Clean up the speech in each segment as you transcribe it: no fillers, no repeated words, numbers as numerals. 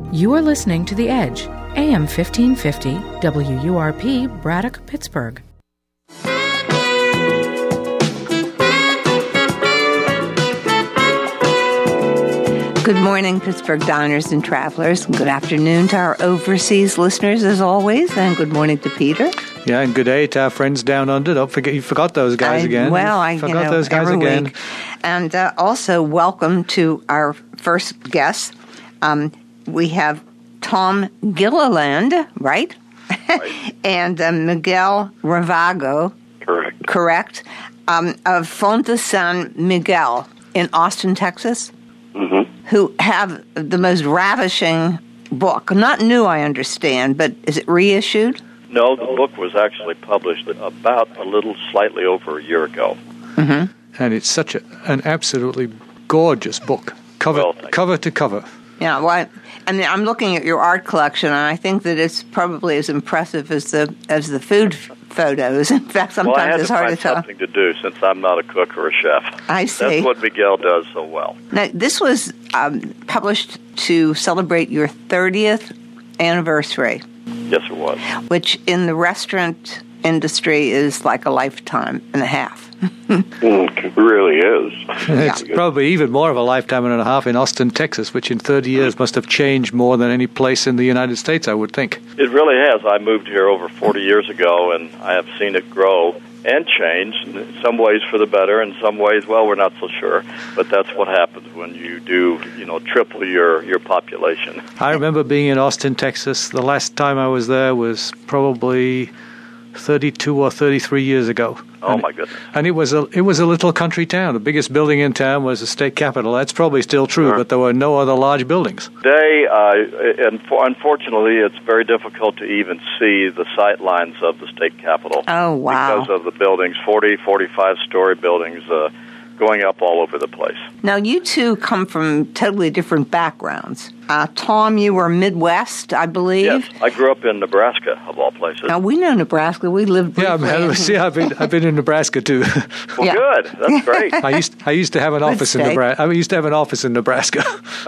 You are listening to The Edge, AM 1550, WURP, Braddock, Pittsburgh. Good morning, Pittsburgh diners and travelers. Good afternoon to our overseas listeners, as always, and good morning to Peter. Yeah, and good day to our friends down under. Don't forget, you forgot those guys again. I forgot those guys again. Week. And also, welcome to our first guest. We have Tom Gilliland, right? And Miguel Ravago. Correct. Of Fonte San Miguel in Austin, Texas. Mm-hmm. Who have the most ravishing book. Not new, I understand, but is it reissued? No, the book was actually published about a little slightly over a year ago. Mm-hmm. And it's such an absolutely gorgeous book, cover to cover. Yeah, well, I'm looking at your art collection, and I think that it's probably as impressive as the food photos. In fact, sometimes it's hard to tell. I had to find something to do since I'm not a cook or a chef. I see. That's what Miguel does so well. Now, this was published to celebrate your 30th anniversary. Yes, it was. Which in the restaurant industry is like a lifetime and a half. It really is. It's probably even more of a lifetime and a half in Austin, Texas, which in 30 years must have changed more than any place in the United States, I would think. It really has. I moved here over 40 years ago, and I have seen it grow and change, in some ways for the better, in some ways, well, we're not so sure. But that's what happens when you do, triple your population. I remember being in Austin, Texas. The last time I was there was probably 32 or 33 years ago. Oh, my goodness. And it was a little country town. The biggest building in town was the state capitol. That's probably still true, but there were no other large buildings. Today, unfortunately, it's very difficult to even see the sight lines of the state capitol. Oh, wow. Because of the buildings, 40, 45-story buildings going up all over the place. Now, you two come from totally different backgrounds. Tom, you were Midwest, I believe. Yes, I grew up in Nebraska, of all places. Now, we know Nebraska. We lived briefly. I've been in Nebraska too. Well, good. That's great. I used to have an office in Nebraska. I used to have an office in Nebraska.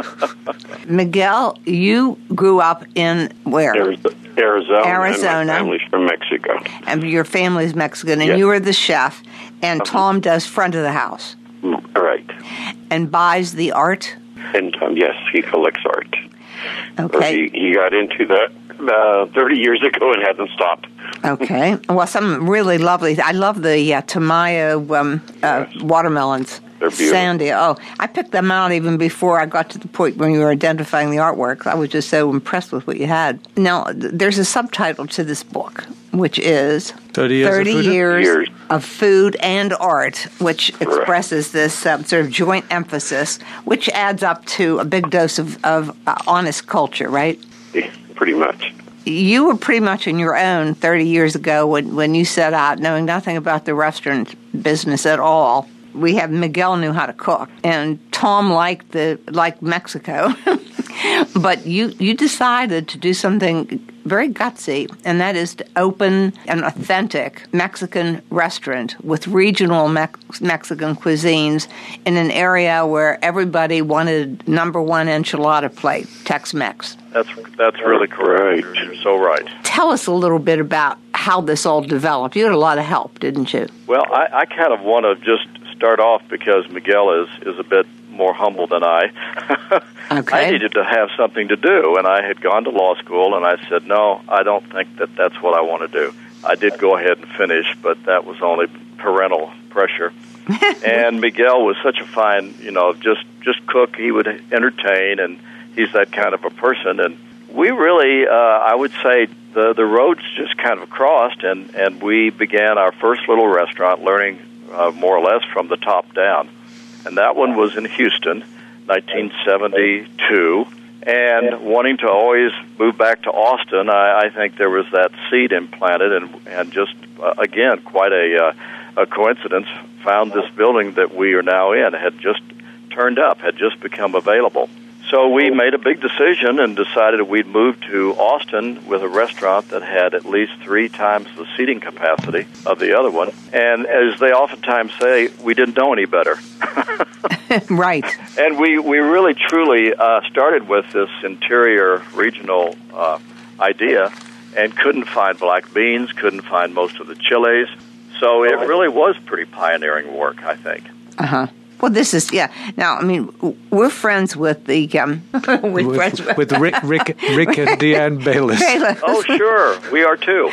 Miguel, you grew up in where? Arizona. And my family's from Mexico. And your family's Mexican, and yes. You were the chef, and Tom does front of the house. Right. And buys the art? And yes, he collects art. Okay. He got into that 30 years ago and hasn't stopped. Okay. Well, some really lovely. I love the Tamayo watermelons. They're beautiful. Sandy. Oh, I picked them out even before I got to the point when you were identifying the artwork. I was just so impressed with what you had. Now, there's a subtitle to this book, which is 30 years of Food and Art, which expresses this sort of joint emphasis, which adds up to a big dose of honest culture, right? Yeah, pretty much. You were pretty much on your own 30 years ago when you set out, knowing nothing about the restaurant business at all. We have Miguel knew how to cook, and Tom liked Mexico, but you decided to do something very gutsy, and that is to open an authentic Mexican restaurant with regional Mexican cuisines in an area where everybody wanted number one enchilada plate, Tex-Mex. That's really correct. You're so right. Tell us a little bit about how this all developed. You had a lot of help, didn't you? Well, I kind of want to just start off because Miguel is a bit more humble than I. Okay. I needed to have something to do, and I had gone to law school, and I said, no, I don't think that's what I want to do. I did go ahead and finish, but that was only parental pressure. And Miguel was such a fine, just cook. He would entertain, and he's that kind of a person. And we really, I would say, the roads just kind of crossed, and we began our first little restaurant, learning more or less from the top down. And that one was in Houston, 1972. And wanting to always move back to Austin, I think there was that seed implanted, and just, again, quite a coincidence, found this building that we are now in, had just turned up, had just become available. So we made a big decision and decided we'd move to Austin with a restaurant that had at least 3 times the seating capacity of the other one. And as they oftentimes say, we didn't know any better. Right. And we really, truly started with this interior regional idea and couldn't find black beans, couldn't find most of the chilies. So it really was pretty pioneering work, I think. Uh-huh. Well, this is, Now, I mean, we're friends with the, with Rick and Deanne Bayless. Oh, sure. We are too.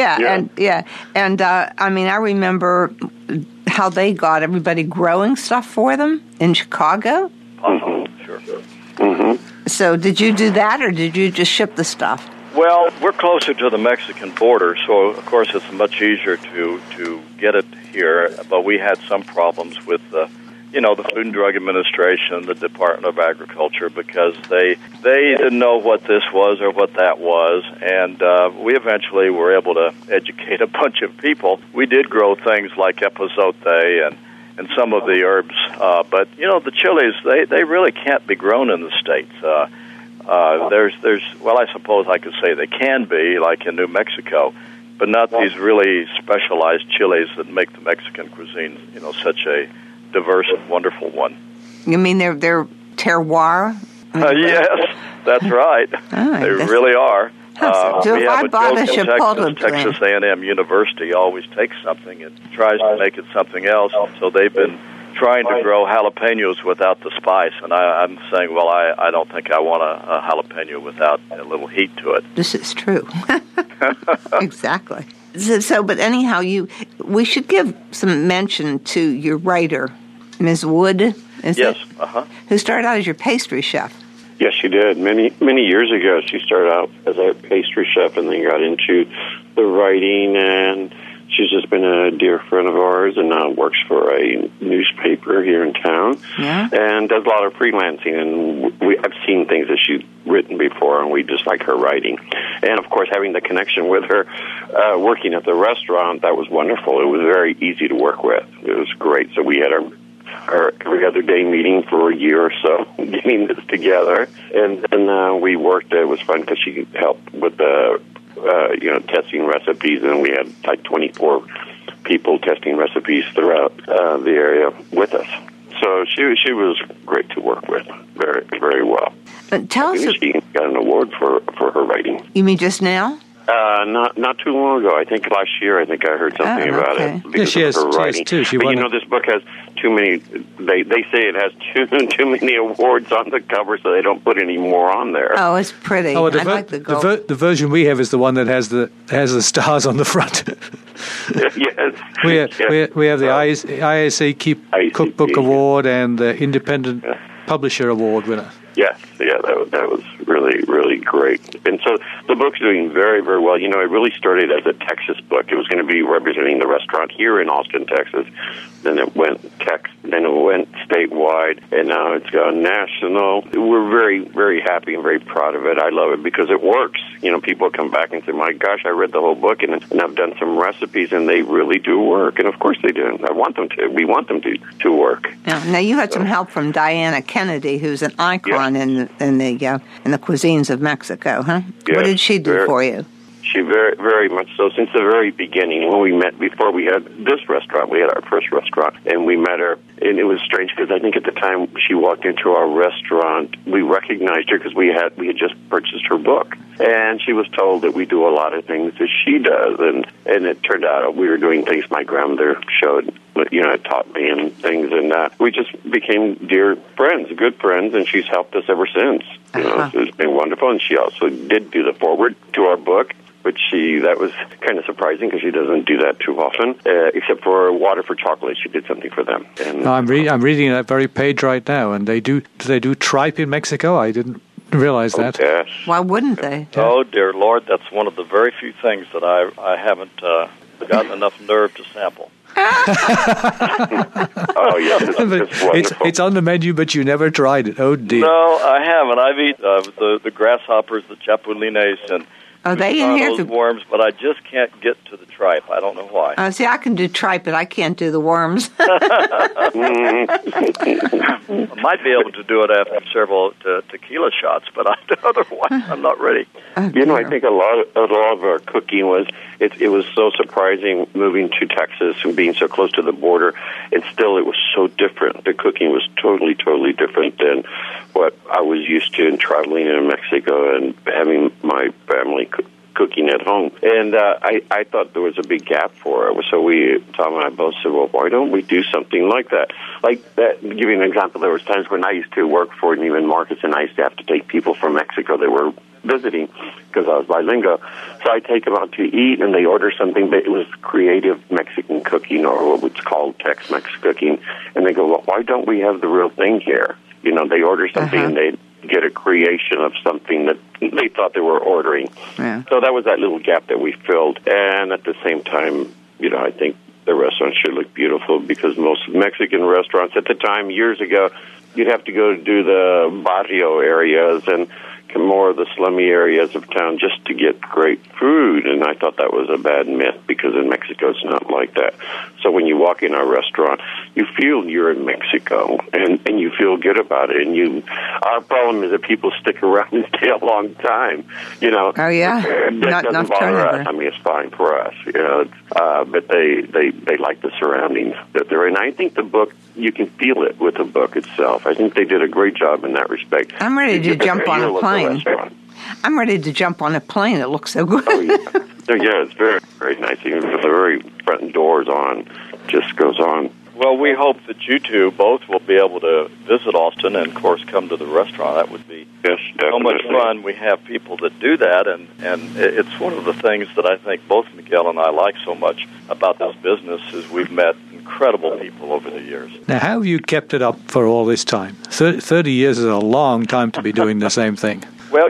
And I mean, I remember how they got everybody growing stuff for them in Chicago. Sure. Mm-hmm. So did you do that, or did you just ship the stuff? Well, we're closer to the Mexican border, so of course it's much easier to get it here. But we had some problems with the Food and Drug Administration, the Department of Agriculture, because they didn't know what this was or what that was, and we eventually were able to educate a bunch of people. We did grow things like epazote and some of the herbs, but the chilies they really can't be grown in the States. There's I suppose I could say they can be, like in New Mexico, but not these really specialized chilies that make the Mexican cuisine such a diverse and wonderful one. You mean they're terroir? Yes, that's right. They really are. So we if have I a bought joke a in Chipotle Texas A&M University always takes something and tries to make it something else. So they've been trying to grow jalapenos without the spice, and I'm saying, well, I don't think I want a jalapeno without a little heat to it. This is true. Exactly. So, but anyhow, we should give some mention to your writer, Ms. Wood, yes, who started out as your pastry chef. Yes, she did. Many years ago, she started out as a pastry chef and then got into the writing, and she's just been a dear friend of ours and now works for a newspaper here in town and does a lot of freelancing. And I've seen things that she's written before, and we just like her writing. And, of course, having the connection with her working at the restaurant, that was wonderful. It was very easy to work with. It was great. So we had our every other day meeting for a year or so, getting this together. And then we worked. It was fun because she helped with the testing recipes, and we had like 24 people testing recipes throughout the area with us. So she was great to work with, very, very well. Tell us, she got an award for her writing. You mean just now? Not too long ago. I think last year. I think I heard something about it because she has, of her writing. She has too. But this book has too many. They say it has too many awards on the cover, so they don't put any more on there. Oh, it's pretty. I like the gold. The version we have is the one that has the stars on the front. Yes. We have the ISA Cookbook Award and the Independent Publisher Award winner. Yes, that was really, really great. And so the book's doing very, very well. It really started as a Texas book. It was going to be representing the restaurant here in Austin, Texas. Then it went statewide, and now it's gone national. We're very, very happy and very proud of it. I love it because it works. People come back and say, my gosh, I read the whole book, and I've done some recipes, and they really do work. And of course they do. I want them to. We want them to work. Now you had some help from Diana Kennedy, who's an icon in the cuisines of Mexico, huh? Yes, what did she do for you? She very, very much so. Since the very beginning, when we met before we had this restaurant, we had our first restaurant, and we met her, and it was strange because I think at the time she walked into our restaurant, we recognized her because we had just purchased her book, and she was told that we do a lot of things that she does, and it turned out we were doing things my grandmother showed, taught me and things, and we just became dear friends, good friends, and she's helped us ever since. It's been wonderful, and she also did do the foreword to our book, which that was kind of surprising because she doesn't do that too often, except for Water for Chocolate. She did something for them. And I'm reading that very page right now, and do they do tripe in Mexico? I didn't realize that. Yes. Why wouldn't they? Oh, dear Lord, that's one of the very few things that I haven't gotten enough nerve to sample. Oh, yeah, it's on the menu, but you never tried it. Oh, dear. No, I haven't. I've eaten the grasshoppers, the chapulines, and Oh, they inherit those worms, but I just can't get to the tripe. I don't know why. See, I can do tripe, but I can't do the worms. I might be able to do it after several tequila shots, but otherwise I'm not ready. I think a lot of our cooking was it was so surprising moving to Texas and being so close to the border, and still it was so different. The cooking was totally different than what I was used to in traveling in Mexico and having my family cooking at home. And I thought there was a big gap for it. So Tom and I both said, well, why don't we do something like that? Like that, to give you an example, there was times when I used to work for Neiman Marcus, and I used to have to take people from Mexico that were visiting because I was bilingual. So I take them out to eat, and they order something, but it was creative Mexican cooking, or what's called Tex-Mex cooking. And they go, well, why don't we have the real thing here? They order something and they get a creation of something that they thought they were ordering. Yeah. So that was that little gap that we filled. And at the same time, I think the restaurant should look beautiful, because most Mexican restaurants at the time, years ago, you'd have to go to do the barrio areas and more of the slummy areas of town just to get great food. And I thought that was a bad myth, because in Mexico it's not like that. So when you walk in our restaurant, you feel you're in Mexico, and you feel good about it. And our problem is that people stick around and stay a long time. Oh yeah, that doesn't bother us. I mean, it's fine for us. But they like the surroundings that they're in. I think the book, you can feel it with the book itself. I think they did a great job in that respect. I'm ready to jump on a plane. I'm ready to jump on a plane. It looks so good. Oh, yeah, it's very, very nice. Even with the very front doors on, just goes on. Well, we hope that you two both will be able to visit Austin and, of course, come to the restaurant. That would be so much fun. We have people that do that, and it's one of the things that I think both Miguel and I like so much about this business is we've met incredible people over the years. Now, how have you kept it up for all this time? 30 years is a long time to be doing the same thing. Well,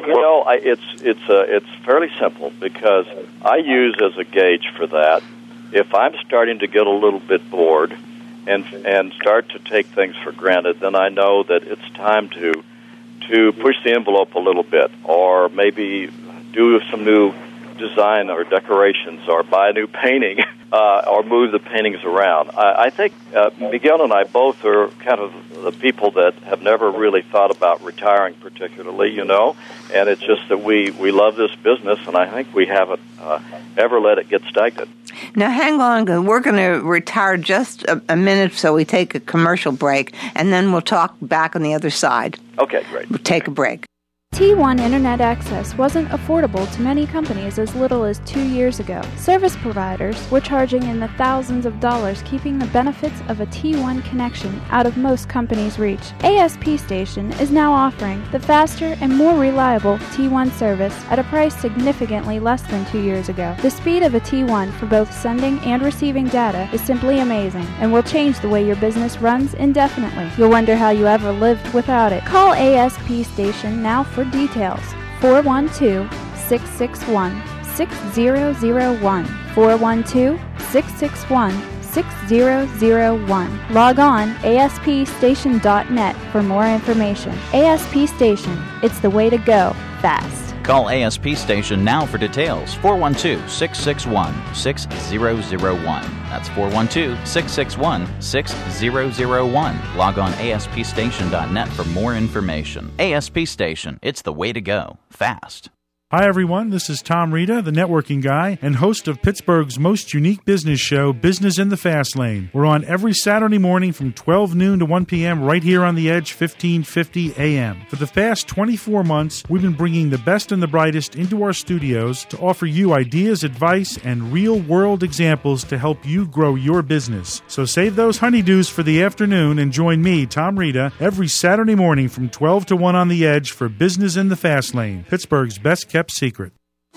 it's fairly simple, because I use as a gauge for that, if I'm starting to get a little bit bored and start to take things for granted, then I know that it's time to push the envelope a little bit, or maybe do some new design or decorations, or buy a new painting, or move the paintings around. I think Miguel and I both are kind of the people that have never really thought about retiring particularly, and it's just that we love this business, and I think we haven't ever let it get stagnant. Now, hang on. We're going to retire just a minute so we take a commercial break, and then we'll talk back on the other side. Okay, great. We'll take a break. T1 Internet access wasn't affordable to many companies as little as 2 years ago. Service providers were charging in the thousands of dollars, keeping the benefits of a T1 connection out of most companies' reach. ASP Station is now offering the faster and more reliable T1 service at a price significantly less than 2 years ago. The speed of a T1 for both sending and receiving data is simply amazing and will change the way your business runs indefinitely. You'll wonder how you ever lived without it. Call ASP Station now for details. 412-661-6001. 412-661-6001. Log on aspstation.net for more information. ASP Station, it's the way to go, fast. Call ASP Station now for details. 412-661-6001. That's 412-661-6001. Log on aspstation.net for more information. ASP Station, it's the way to go, fast. Hi, everyone. This is Tom Rita, the networking guy and host of Pittsburgh's most unique business show, Business in the Fast Lane. We're on every Saturday morning from 12 noon to 1 p.m. right here on the Edge, 1550 a.m. For the past 24 months, we've been bringing the best and the brightest into our studios to offer you ideas, advice, and real-world examples to help you grow your business. So save those honeydews for the afternoon and join me, Tom Rita, every Saturday morning from 12 to 1 on the Edge for Business in the Fast Lane, Pittsburgh's best kept secret.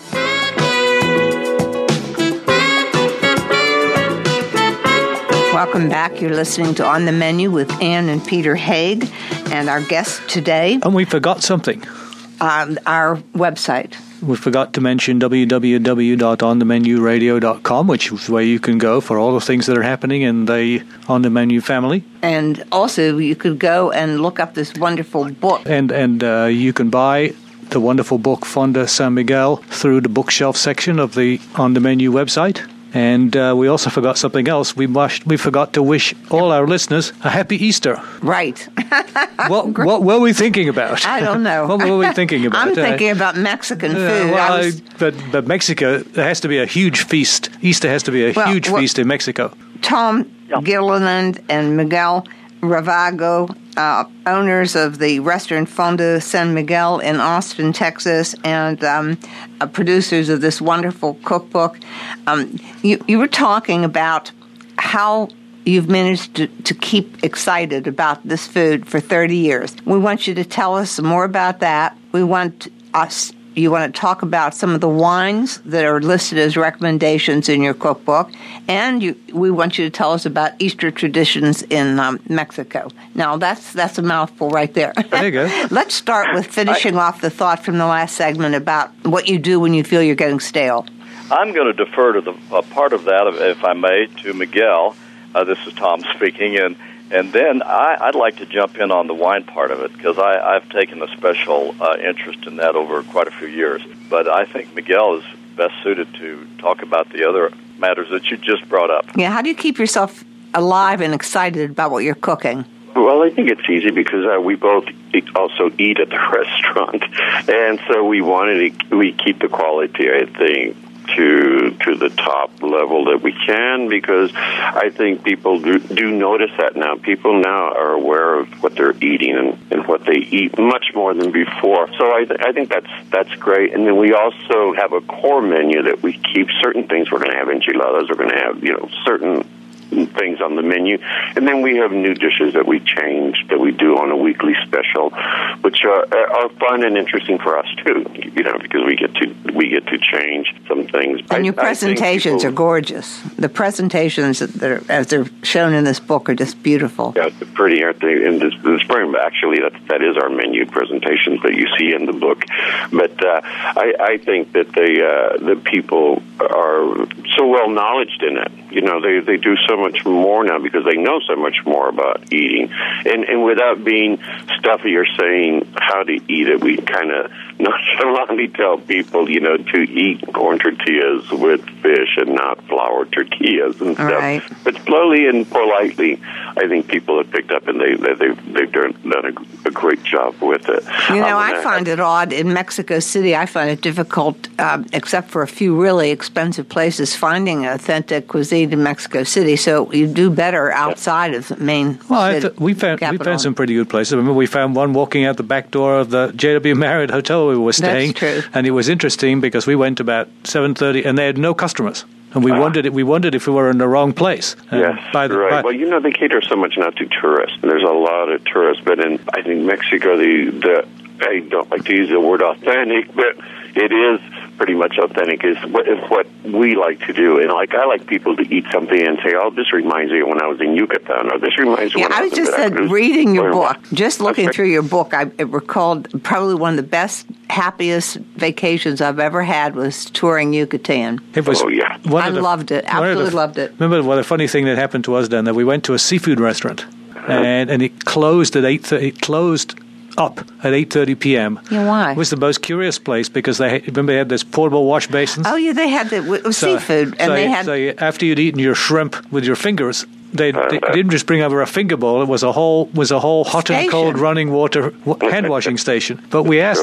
Welcome back. You're listening to On the Menu with Ann and Peter Haig, and our guest today. And we forgot something. Our website. We forgot to mention www.onthemenuradio.com, which is where you can go for all the things that are happening in the On the Menu family. And also, you could go and look up this wonderful book. And you can buy the wonderful book Fonda San Miguel through the bookshelf section of the On the Menu website. And we also forgot something else. We forgot to wish all our listeners a happy Easter. Right. What were we thinking about? I don't know. What were we thinking about? I'm thinking about Mexican food. But Mexico, there has to be a huge feast. Easter has to be a huge feast in Mexico. Tom Gilliland and Miguel Ravago, owners of the restaurant Fonda San Miguel in Austin, Texas, and producers of this wonderful cookbook. You were talking about how you've managed to keep excited about this food for 30 years. We want you to tell us some more about that. You want to talk about some of the wines that are listed as recommendations in your cookbook, and we want you to tell us about Easter traditions in Mexico. Now, that's a mouthful right there. There you go. Let's start with finishing off the thought from the last segment about what you do when you feel you're getting stale. I'm going to defer to the part of that, if I may, to Miguel. This is Tom speaking, and then I'd like to jump in on the wine part of it, because I've taken a special interest in that over quite a few years. But I think Miguel is best suited to talk about the other matters that you just brought up. Yeah, how do you keep yourself alive and excited about what you're cooking? Well, I think it's easy because we both also eat at the restaurant, and so we keep the quality, I think, to the top level that we can, because I think people do notice that now. People now are aware of what they're eating and what they eat much more than before. So I think that's great. And then we also have a core menu that we keep. Certain things we're going to have enchiladas. We're going to have certain things on the menu, and then we have new dishes that we change, that we do on a weekly special, which are fun and interesting for us too. Because we get to change some things. And your presentations are gorgeous. The presentations as they're shown in this book are just beautiful. Yeah, they're pretty, aren't they? In this spring, actually, that is our menu presentations that you see in the book. But I think that the people are so well knowledged in it. They do so much more now because they know so much more about eating. And without being stuffy or saying how to eat it, we kind of nonchalantly tell people, to eat corn tortillas with fish and not flour tortillas and stuff. Right. But slowly and politely, I think people have picked up, and they've done a great job with it. I find it odd in Mexico City. I find it difficult, except for a few really expensive places, finding authentic cuisine in Mexico City. So you do better outside of the main city. We found some pretty good places. I remember we found one walking out the back door of the JW Marriott hotel we were staying. That's true. And it was interesting because we went about 7:30 and they had no customers. And we wondered if we were in the wrong place. Yes, right. Well, they cater so much now to tourists. There's a lot of tourists, but I think Mexico, I don't like to use the word authentic, but it is pretty much authentic. Is what we like to do. And I like people to eat something and say, "Oh, this reminds me of when I was in Yucatan," or "This reminds me." I was just reading your book, just looking through your book. I recalled probably one of the best, happiest vacations I've ever had was touring Yucatan. It was. Oh yeah, I loved it. Absolutely loved it. Remember the funny thing that happened to us down there? We went to a seafood restaurant, and it closed at 8:30. It closed up at 8:30 p.m. Yeah, why? It was the most curious place because they had this portable wash basins. Oh, yeah, they had seafood, and so after you'd eaten your shrimp with your fingers, they didn't just bring over a finger bowl. It was a whole hot and cold running water hand washing station. But we asked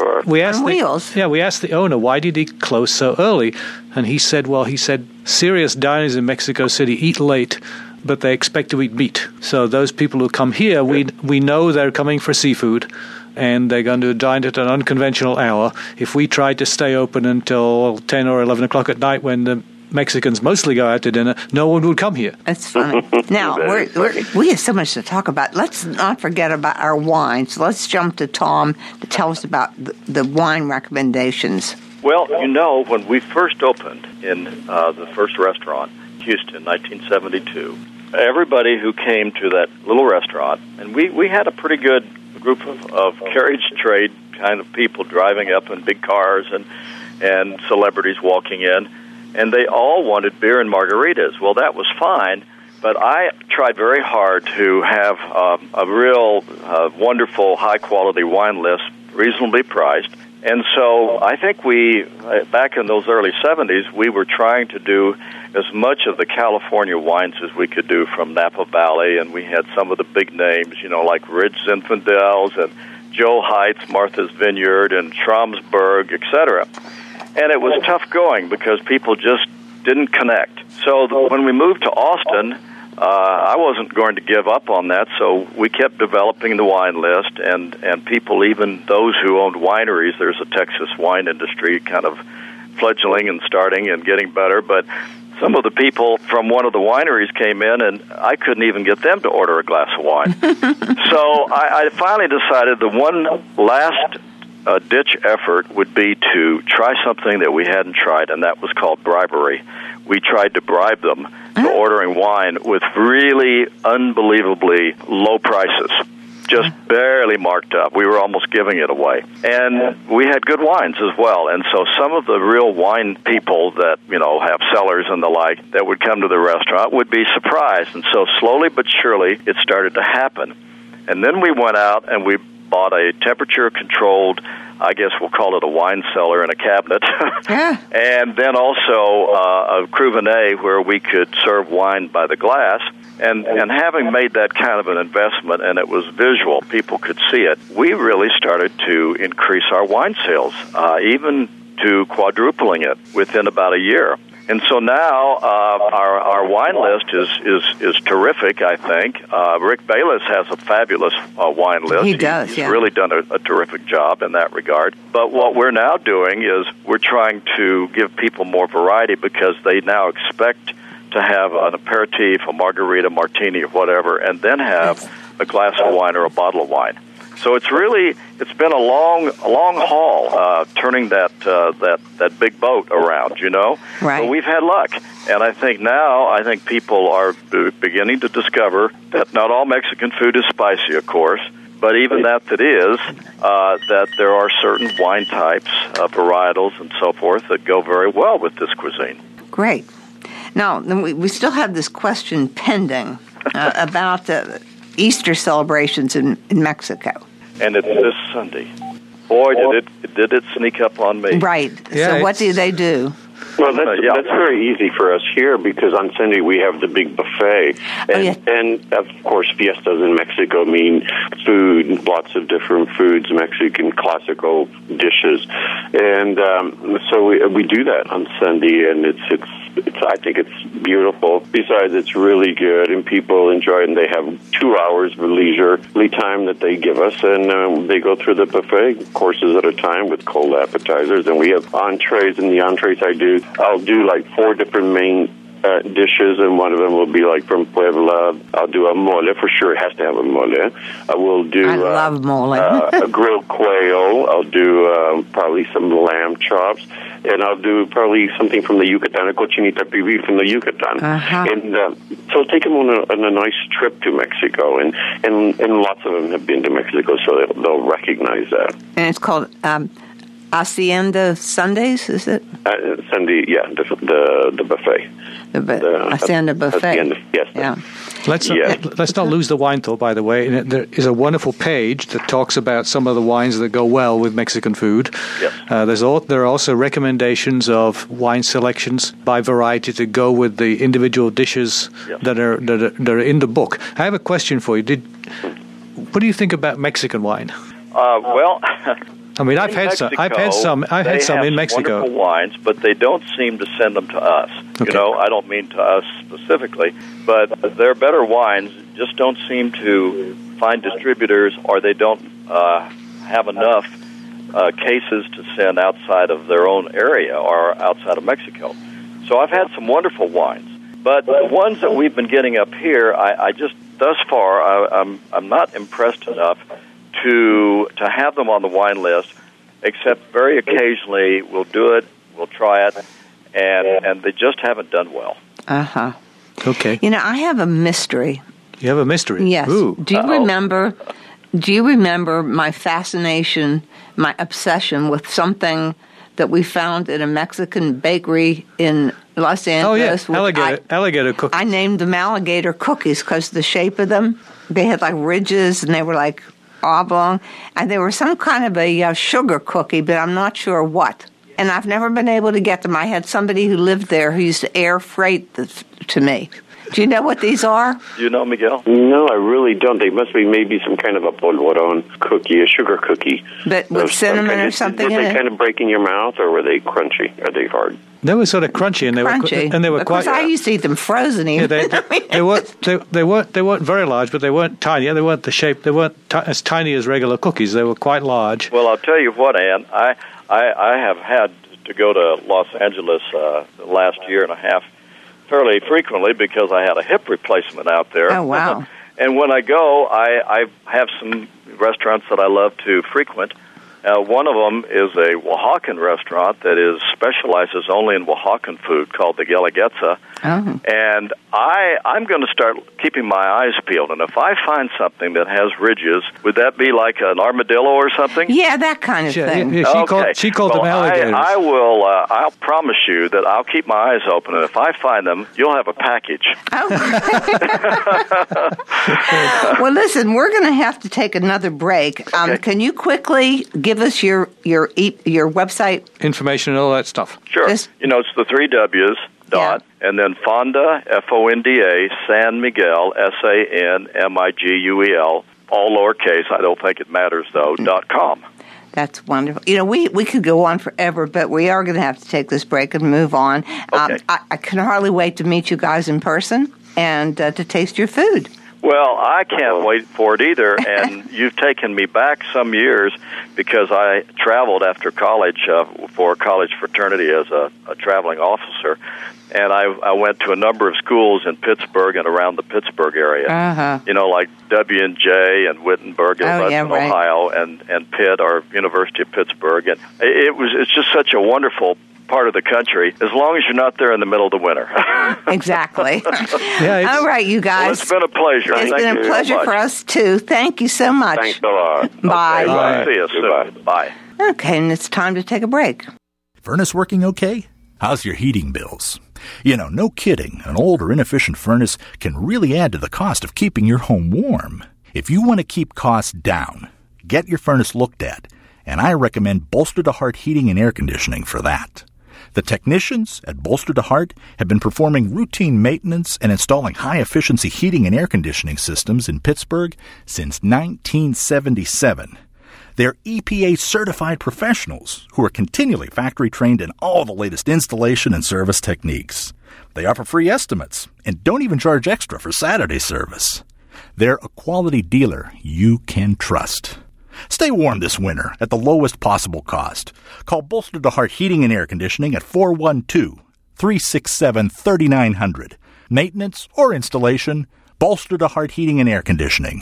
the owner, why did he close so early? And he said, serious diners in Mexico City eat late, but they expect to eat meat. So those people who come here, we know they're coming for seafood, and they're going to dine at an unconventional hour. If we tried to stay open until 10 or 11 o'clock at night when the Mexicans mostly go out to dinner, no one would come here. That's funny. Now, we have so much to talk about. Let's not forget about our wines. Let's jump to Tom to tell us about the wine recommendations. Well, when we first opened in the first restaurant, Houston, 1972, everybody who came to that little restaurant, and we had a pretty good group of carriage trade kind of people driving up in big cars and celebrities walking in, and they all wanted beer and margaritas. Well, that was fine, but I tried very hard to have a real wonderful, high-quality wine list, reasonably priced, And so I think back in those early 70s, we were trying to do as much of the California wines as we could do from Napa Valley, and we had some of the big names, like Ridge Zinfandels and Joe Heights, Martha's Vineyard, and Schramsberg, etc. And it was tough going because people just didn't connect. So when we moved to Austin, I wasn't going to give up on that, so we kept developing the wine list, and people, even those who owned wineries, there's a Texas wine industry kind of fledgling and starting and getting better, but some of the people from one of the wineries came in, and I couldn't even get them to order a glass of wine. So I finally decided the one last ditch effort would be to try something that we hadn't tried, and that was called bribery. We tried to bribe them to ordering wine with really unbelievably low prices, just barely marked up. We were almost giving it away. And we had good wines as well. And so some of the real wine people that, have cellars and the like that would come to the restaurant would be surprised. And so slowly but surely it started to happen. And then we went out and we bought a temperature-controlled, I guess we'll call it a wine cellar and a cabinet, and then also a Cruvenet where we could serve wine by the glass. And having made that kind of an investment, and it was visual, people could see it, we really started to increase our wine sales, even to quadrupling it within about a year. And so now our wine list is terrific, I think. Rick Bayless has a fabulous wine list. He does, He's really done a terrific job in that regard. But what we're now doing is we're trying to give people more variety because they now expect to have an aperitif, a margarita, martini, or whatever, and then have a glass of wine or a bottle of wine. So it's been a long haul turning that big boat around, Right. But we've had luck, and I think people are beginning to discover that not all Mexican food is spicy, of course, but even that is, that there are certain wine types, varietals, and so forth that go very well with this cuisine. Great. Now, we still have this question pending about Easter celebrations in Mexico. And it's this Sunday. Boy, did it sneak up on me. Right. Yeah, so what do they do? Well, that's very easy for us here because on Sunday we have the big buffet. And of course, fiestas in Mexico mean food, lots of different foods, Mexican classical dishes. And so we do that on Sunday, and it's I think it's beautiful. Besides, it's really good, and people enjoy it, and they have 2 hours of leisurely time that they give us, and they go through the buffet courses at a time with cold appetizers, and we have entrees, and the entrees I'll do like 4 different main dishes, and one of them will be like from Puebla. I'll do a mole, for sure it has to have a mole. I will do I love mole. A grilled quail. I'll do probably some lamb chops, and I'll do probably something from the Yucatan, a cochinita pibil from the Yucatan. And so take them on a nice trip to Mexico, and lots of them have been to Mexico, so they'll recognize that. And it's called Hacienda Sundays, is it? Sunday, yeah, the buffet. The Hacienda buffet. Yes. Yeah. Let's not lose the wine though, by the way. There is a wonderful page that talks about some of the wines that go well with Mexican food. Yes. There are also recommendations of wine selections by variety to go with the individual dishes that are in the book. I have a question for you. What do you think about Mexican wine? Well, I mean, I've had some in Mexico. Wonderful wines, but they don't seem to send them to us. Okay. I don't mean to us specifically, but their better wines just don't seem to find distributors, or they don't have enough cases to send outside of their own area or outside of Mexico. So I've had some wonderful wines, but the ones that we've been getting up here, I just thus far I'm not impressed enough to have them on the wine list, except very occasionally we'll do it, we'll try it, and they just haven't done well. Okay. I have a mystery. You have a mystery? Yes. Ooh. Do you remember my fascination, my obsession with something that we found at a Mexican bakery in Los Angeles? Oh, yeah, alligator cookies. I named them alligator cookies because the shape of them, they had like ridges, and they were like oblong, and they were some kind of a sugar cookie, but I'm not sure what. And I've never been able to get them. I had somebody who lived there who used to air freight to me. Do you know what these are? Do you know, Miguel? No, I really don't. They must be maybe some kind of a polvoron cookie, a sugar cookie. But with cinnamon or something in it? Did they kind of break in your mouth, or were they crunchy? Are they hard? They were sort of crunchy, and they were of quite. Course, I used to eat them frozen. Even. Yeah, they weren't very large, but they weren't tiny. They weren't the shape. They weren't as tiny as regular cookies. They were quite large. Well, I'll tell you what, Ann. I have had to go to Los Angeles the last year and a half fairly frequently because I had a hip replacement out there. Oh, wow. And when I go, I have some restaurants that I love to frequent. One of them is a Oaxacan restaurant that specializes only in Oaxacan food called the Guelaguetza. Oh. And I'm going to start keeping my eyes peeled. And if I find something that has ridges, would that be like an armadillo or something? Yeah, that kind of thing. Yeah, she called them alligators. I will. I'll promise you that I'll keep my eyes open, and if I find them, you'll have a package. Oh. Well, listen, we're going to have to take another break. Okay. Can you quickly give us your website information and all that stuff? Sure. It's the 3 W's. And then Fonda, Fonda, San Miguel, SANMIGUEL, all lowercase. I don't think it matters though. .com. That's wonderful. We could go on forever, but we are going to have to take this break and move on. Okay. I can hardly wait to meet you guys in person and to taste your food. Well, I can't wait for it either, and you've taken me back some years because I traveled after college for college fraternity as a traveling officer, and I went to a number of schools in Pittsburgh and around the Pittsburgh area, like W&J and Wittenberg in Ohio, and Pitt, or University of Pittsburgh, and it's just such a wonderful part of the country, as long as you're not there in the middle of the winter. Exactly. All right, you guys. Well, it's been a pleasure. It's been a pleasure for us, too. Thank you so much. Thanks a lot. Bye. Okay, bye. See you soon. Bye. Okay, and it's time to take a break. Furnace working okay? How's your heating bills? No kidding, an old or inefficient furnace can really add to the cost of keeping your home warm. If you want to keep costs down, get your furnace looked at, and I recommend Bolster to Heart Heating and Air Conditioning for that. The technicians at Bolster to Heart have been performing routine maintenance and installing high-efficiency heating and air conditioning systems in Pittsburgh since 1977. They're EPA-certified professionals who are continually factory-trained in all the latest installation and service techniques. They offer free estimates and don't even charge extra for Saturday service. They're a quality dealer you can trust. Stay warm this winter at the lowest possible cost. Call Bolster to Heart Heating and Air Conditioning at 412-367-3900. Maintenance or installation, Bolster to Heart Heating and Air Conditioning,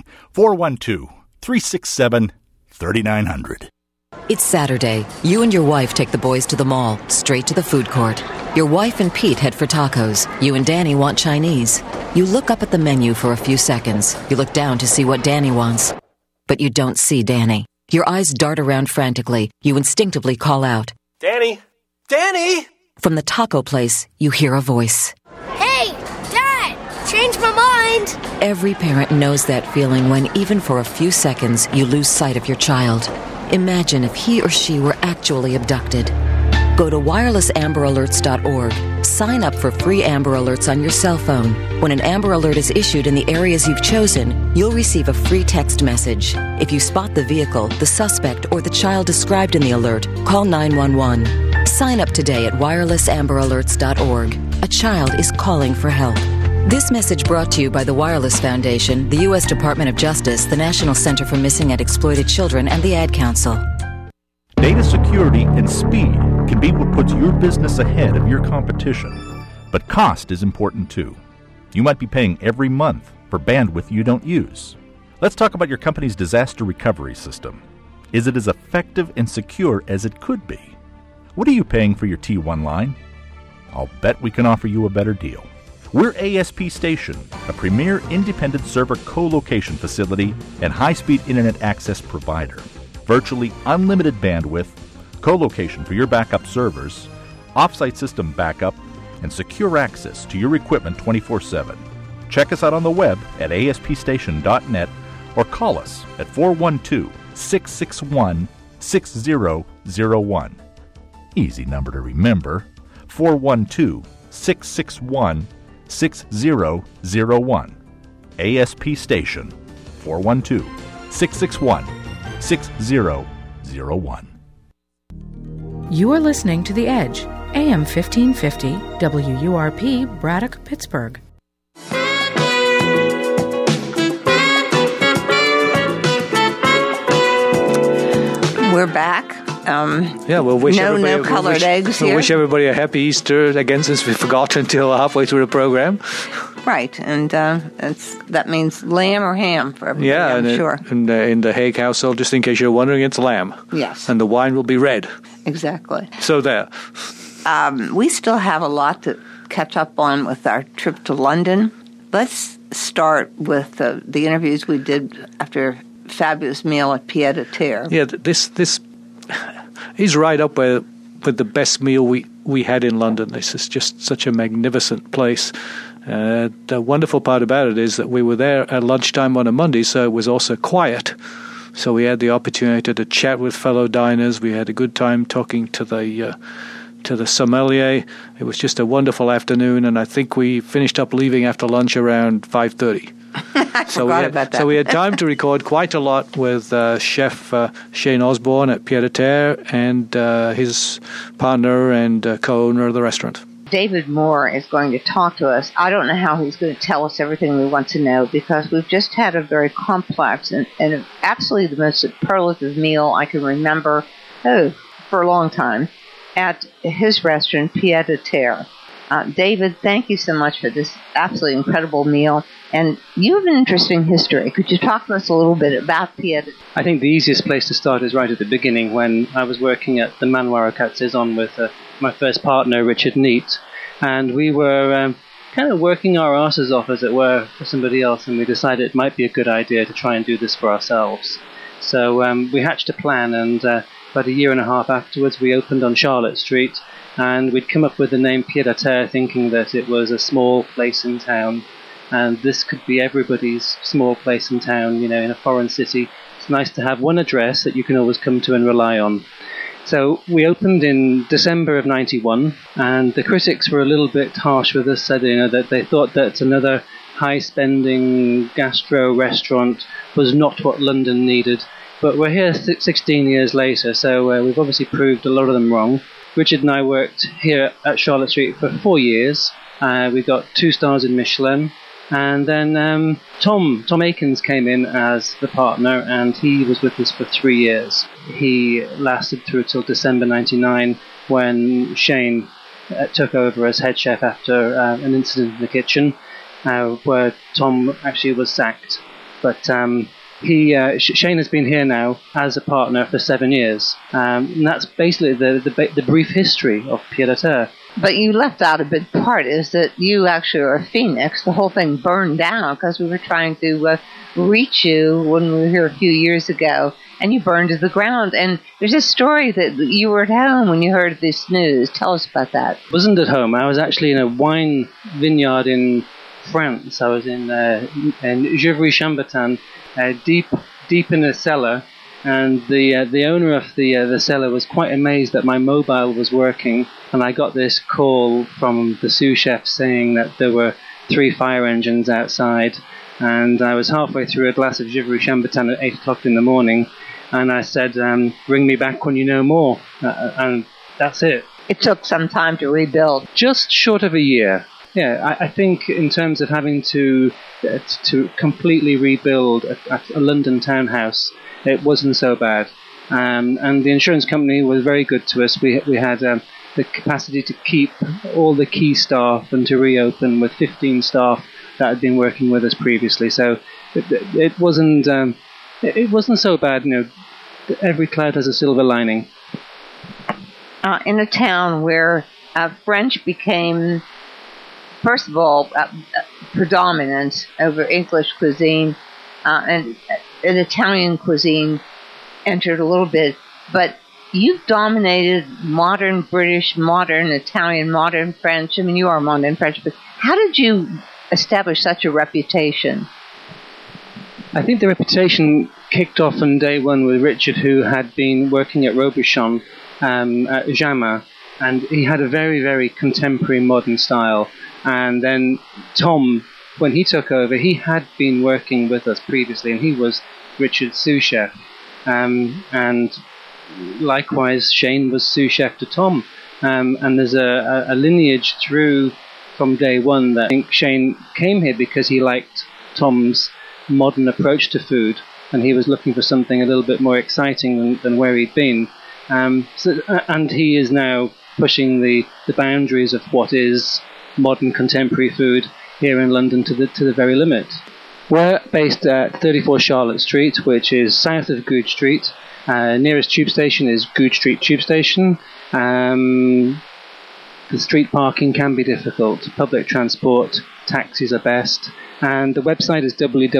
412-367-3900. It's Saturday. You and your wife take the boys to the mall, straight to the food court. Your wife and Pete head for tacos. You and Danny want Chinese. You look up at the menu for a few seconds. You look down to see what Danny wants. But you don't see Danny. Your eyes dart around frantically. You instinctively call out, "Danny! Danny!" From the taco place, you hear a voice. "Hey, Dad! Change my mind!" Every parent knows that feeling when, even for a few seconds, you lose sight of your child. Imagine if he or she were actually abducted. Go to wirelessamber-alerts.org. Sign up for free Amber Alerts on your cell phone. When an Amber Alert is issued in the areas you've chosen, you'll receive a free text message. If you spot the vehicle, the suspect, or the child described in the alert, call 911. Sign up today at wirelessamber-alerts.org. A child is calling for help. This message brought to you by the Wireless Foundation, the U.S. Department of Justice, the National Center for Missing and Exploited Children, and the Ad Council. Data security and speed can be what puts your business ahead of your competition. But cost is important too. You might be paying every month for bandwidth you don't use. Let's talk about your company's disaster recovery system. Is it as effective and secure as it could be? What are you paying for your T1 line? I'll bet we can offer you a better deal. We're ASP Station, a premier independent server co-location facility and high-speed internet access provider. Virtually unlimited bandwidth, co-location for your backup servers, off-site system backup, and secure access to your equipment 24/7. Check us out on the web at aspstation.net or call us at 412-661-6001. Easy number to remember, 412-661-6001. ASP Station, 412-661-6001. You are listening to The Edge, AM 1550, WURP, Braddock, Pittsburgh. We're back. We'll wish no colored eggs here. We'll wish everybody a happy Easter again, since we forgot until halfway through the program. Right, and that means lamb or ham for everybody, I'm sure. And in the Haig household, just in case you're wondering, it's lamb. Yes. And the wine will be red. Exactly. So there. We still have a lot to catch up on with our trip to London. Let's start with the interviews we did after a fabulous meal at Pied à Terre. Yeah, this is right up with the best meal we had in London. This is just such a magnificent place. The wonderful part about it is that we were there at lunchtime on a Monday, so it was also quiet. So we had the opportunity to chat with fellow diners. We had a good time talking to the sommelier. It was just a wonderful afternoon, and I think we finished up leaving after lunch around 5:30. I forgot about that. So we had time to record quite a lot with Chef Shane Osborne at Pied à Terre and his partner and co-owner of the restaurant. David Moore is going to talk to us. I don't know how he's going to tell us everything we want to know, because we've just had a very complex and absolutely the most superlative meal I can remember for a long time at his restaurant, Pied à Terre. David, thank you so much for this absolutely incredible meal. And you have an interesting history. Could you talk to us a little bit about Pied? I think the easiest place to start is right at the beginning, when I was working at the Manoir Quatre Saisons with my first partner, Richard Neat. And we were kind of working our asses off, as it were, for somebody else. And we decided it might be a good idea to try and do this for ourselves. So we hatched a plan, and about a year and a half afterwards, we opened on Charlotte Street. And we'd come up with the name Pied à Terre, thinking that it was a small place in town, and this could be everybody's small place in town, in a foreign city. It's nice to have one address that you can always come to and rely on. So we opened in December of 91, and the critics were a little bit harsh with us, said that they thought that another high-spending gastro restaurant was not what London needed. But we're here 16 years later, so we've obviously proved a lot of them wrong. Richard and I worked here at Charlotte Street for 4 years. We got 2 stars in Michelin. And then Tom Akins came in as the partner, and he was with us for 3 years. He lasted through till December 99, when Shane took over as head chef after an incident in the kitchen, where Tom actually was sacked. But Shane has been here now as a partner for 7 years, and that's basically the brief history of Pied à Terre. But you left out a big part, is that you actually are a phoenix. The whole thing burned down because we were trying to reach you when we were here a few years ago, and you burned to the ground. And there's a story that you were at home when you heard this news. Tell us about that. I wasn't at home. I was actually in a wine vineyard in France. I was in Gevrey-Chambertin, deep in a cellar, and the owner of the cellar was quite amazed that my mobile was working, and I got this call from the sous chef saying that there were 3 fire engines outside, and I was halfway through a glass of Gevrey-Chambertin at 8 o'clock in the morning, and I said, ring me back when you know more, and that's it. It took some time to rebuild. Just short of a year. Yeah, I think in terms of having to completely rebuild a London townhouse, it wasn't so bad. And the insurance company was very good to us. We had the capacity to keep all the key staff and to reopen with 15 staff that had been working with us previously. So it wasn't so bad. Every cloud has a silver lining. In a town where French became, first of all, predominant over English cuisine, and Italian cuisine entered a little bit, but you've dominated modern British, modern Italian, modern French. I mean, you are modern French, but how did you establish such a reputation? I think the reputation kicked off on day one with Richard, who had been working at Robuchon at Jamin, and he had a very, very contemporary modern style. And then Tom, when he took over, he had been working with us previously, and he was Richard's sous chef. And likewise, Shane was sous chef to Tom. And there's a lineage through from day one that I think Shane came here because he liked Tom's modern approach to food, and he was looking for something a little bit more exciting than where he'd been. And he is now pushing the boundaries of what is modern contemporary food here in London to the very limit. We're based at 34 Charlotte Street, which is south of Goodge Street. Nearest tube station is Goodge Street Tube Station. The street parking can be difficult. Public transport, taxis are best. And the website is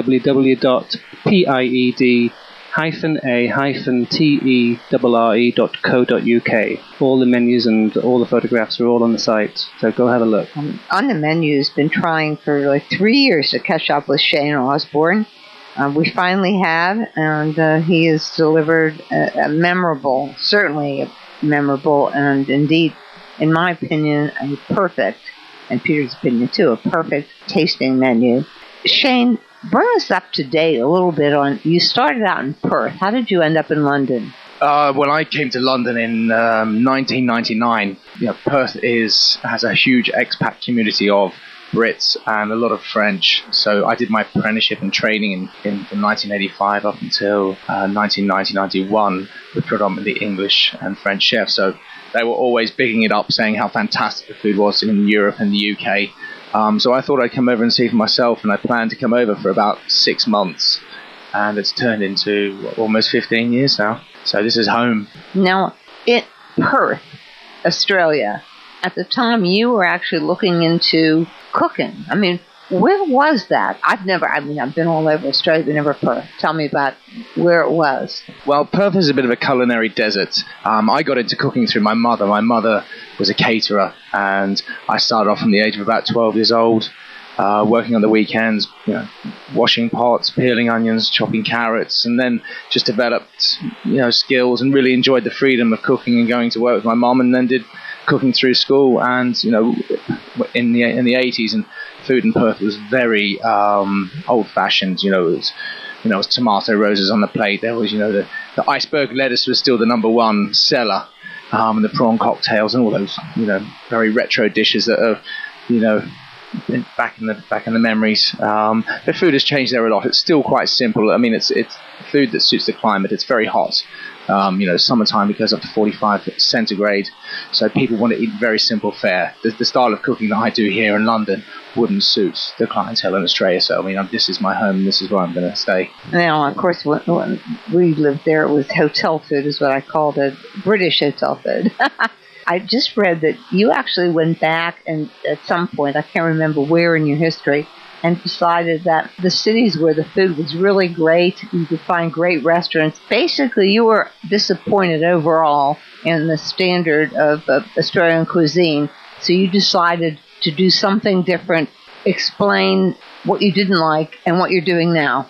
www.pied-a-terre.co.uk. All the menus and all the photographs are all on the site, so go have a look. On the menus, been trying for like 3 years to catch up with Shane Osborne. We finally have, and he has delivered a memorable, certainly a memorable, and indeed, in my opinion, a perfect, and Peter's opinion too, a perfect tasting menu. Shane, bring us up to date a little bit on, you started out in Perth. How did you end up in London? Well, I came to London in 1999. Perth has a huge expat community of Brits and a lot of French. So I did my apprenticeship and training from 1985 up until 1990-91 with predominantly English and French chefs. So they were always bigging it up, saying how fantastic the food was in Europe and the UK. So I thought I'd come over and see for myself, and I planned to come over for about 6 months. And it's turned into almost 15 years now. So this is home. Now, in Perth, Australia, at the time you were actually looking into cooking. I mean, where was that? I've been all over Australia, but never Perth. Tell me about where it was. Well, Perth is a bit of a culinary desert. I got into cooking through my mother. My mother was a caterer, and I started off from the age of about 12 years old, working on the weekends, washing pots, peeling onions, chopping carrots, and then just developed, skills and really enjoyed the freedom of cooking and going to work with my mom, and then did cooking through school. And in the 80s, and food in Perth was very old-fashioned. It was tomato roses on the plate. There was, the iceberg lettuce was still the number one seller, and the prawn cocktails and all those, very retro dishes that are, back in the memories. The food has changed there a lot. It's still quite simple. I mean, it's food that suits the climate. It's very hot. Summertime it goes up to 45 centigrade, so people want to eat very simple fare. The style of cooking that I do here in London wouldn't suit the clientele in Australia, so this is my home, this is where I'm going to stay. Now, of course, when we lived there, it was hotel food, is what I called it, British hotel food. I just read that you actually went back and at some point, I can't remember where in your history, and decided that the cities where the food was really great, you could find great restaurants. Basically, you were disappointed overall in the standard of Australian cuisine, so you decided to do something different. Explain what you didn't like and what you're doing now.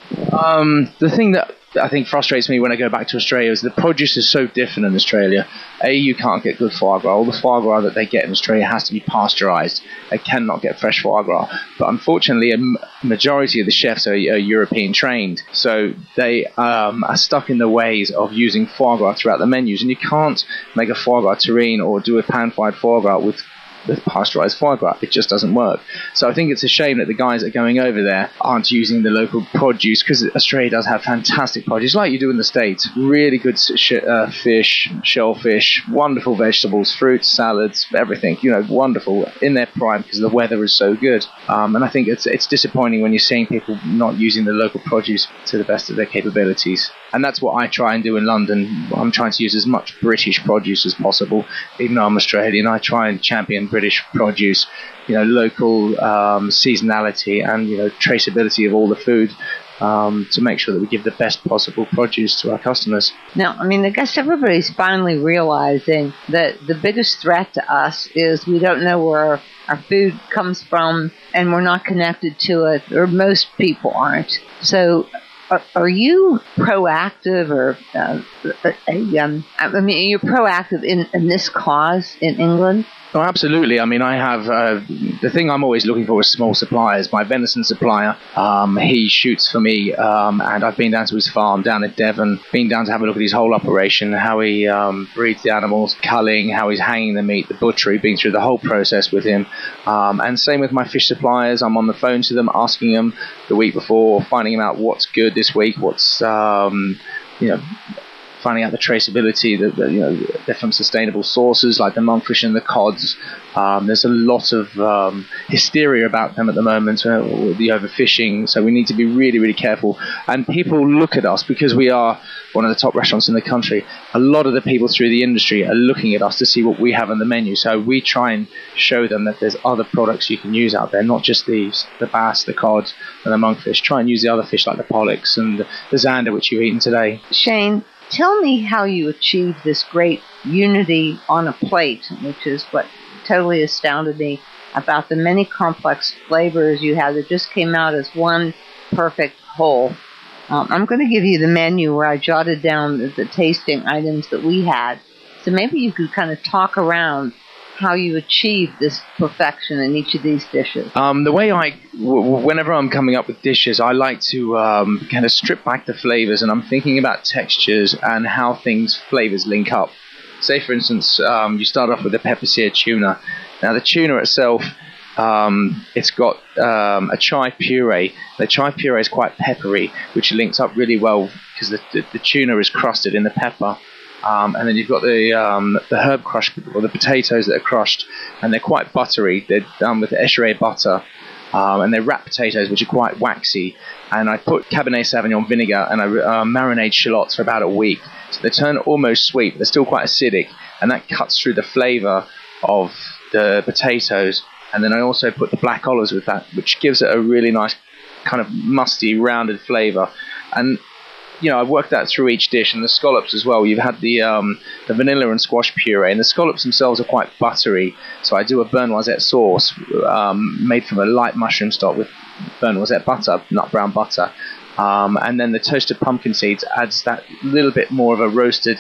The thing that I think frustrates me when I go back to Australia is the produce is so different in Australia. You can't get good foie gras. All the foie gras that they get in Australia has to be pasteurized. They cannot get fresh foie gras. But unfortunately, a majority of the chefs are European trained, so they are stuck in the ways of using foie gras throughout the menus. And you can't make a foie gras terrine or do a pan-fried foie gras with pasteurized foie gras. It just doesn't work. So I think it's a shame that the guys that are going over there aren't using the local produce, because Australia does have fantastic produce, like you do in the States. Really good fish, shellfish, wonderful vegetables, fruits, salads, everything. Wonderful in their prime because the weather is so good. And I think it's disappointing when you're seeing people not using the local produce to the best of their capabilities. And that's what I try and do in London. I'm trying to use as much British produce as possible. Even though I'm Australian, I try and champion British produce, local seasonality and, traceability of all the food, to make sure that we give the best possible produce to our customers. Now, I guess everybody's finally realizing that the biggest threat to us is we don't know where our food comes from and we're not connected to it, or most people aren't. So Are you proactive, or you're proactive in this cause in England? Oh, absolutely. I mean, I have the thing I'm always looking for is small suppliers. My venison supplier, he shoots for me, and I've been down to his farm down in Devon, been down to have a look at his whole operation, how he breeds the animals, culling, how he's hanging the meat, the butchery, been through the whole process with him. And same with my fish suppliers. I'm on the phone to them, asking them the week before, finding out what's good this week, what's finding out the traceability, that they're from sustainable sources like the monkfish and the cods. There's a lot of hysteria about them at the moment with the overfishing, so we need to be really, really careful. And people look at us because we are one of the top restaurants in the country. A lot of the people through the industry are looking at us to see what we have on the menu, so we try and show them that there's other products you can use out there, not just the bass, the cod, and the monkfish. Try and use the other fish like the pollocks and the zander, which you've eaten today. Shane, tell me how you achieved this great unity on a plate, which is what totally astounded me about the many complex flavors you had that just came out as one perfect whole. I'm going to give you the menu where I jotted down the tasting items that we had. So maybe you could kind of talk around how you achieve this perfection in each of these dishes. The way whenever I'm coming up with dishes, I like to kind of strip back the flavors, and I'm thinking about textures and how flavors link up. Say, for instance, you start off with the pepper seared tuna. Now, the tuna itself, it's got a chive puree. The chive puree is quite peppery, which links up really well because the tuna is crusted in the pepper. And then you've got the herb crush, or the potatoes that are crushed, and they're quite buttery. They're done with Escherer butter, and they're wrapped potatoes, which are quite waxy. And I put Cabernet Sauvignon vinegar, and I marinate shallots for about a week. So they turn almost sweet, but they're still quite acidic, and that cuts through the flavour of the potatoes. And then I also put the black olives with that, which gives it a really nice kind of musty, rounded flavour. And I've worked that through each dish, and the scallops as well. You've had the vanilla and squash puree, and the scallops themselves are quite buttery. So I do a beurre noisette sauce made from a light mushroom stock with beurre noisette butter, nut brown butter. And then the toasted pumpkin seeds adds that little bit more of a roasted,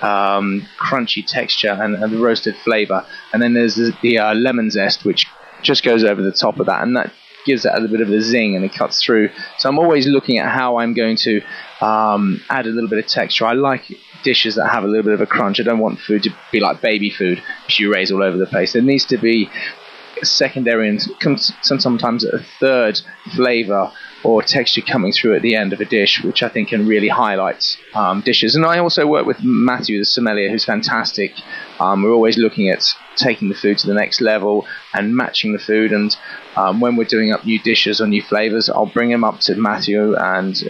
crunchy texture and the roasted flavour. And then there's the lemon zest, which just goes over the top of that, and that gives it a little bit of a zing, and it cuts through. So I'm always looking at how I'm going to add a little bit of texture. I like dishes that have a little bit of a crunch. I don't want food to be like baby food, purees all over the place. There needs to be secondary and sometimes a third flavour or texture coming through at the end of a dish, which I think can really highlight dishes. And I also work with Matthew, the sommelier, who's fantastic. We're always looking at taking the food to the next level and matching the food. And when we're doing up new dishes or new flavours, I'll bring him up to Matthew, and